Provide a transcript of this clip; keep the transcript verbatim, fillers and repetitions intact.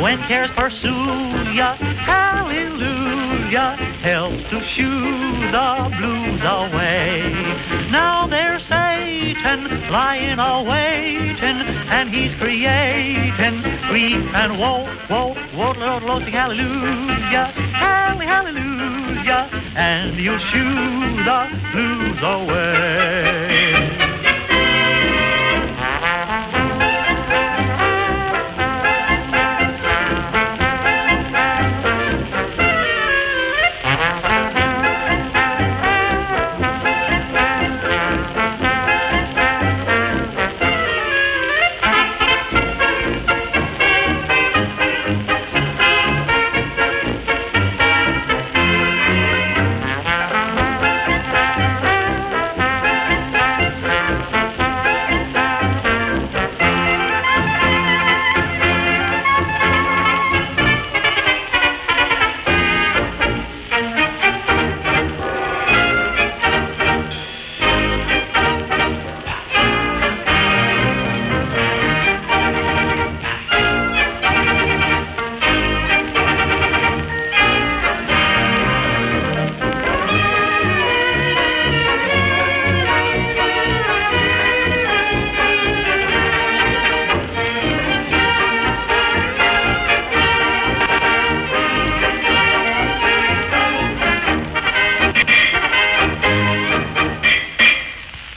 When cares pursue ya, hallelujah, helps to shoo the blues away. Now there's Satan lying a-waiting, and he's creating grief and woe, woe, woe, Lord, Lord, sing hallelujah, halle, hallelujah, and you'll shoo the blues away.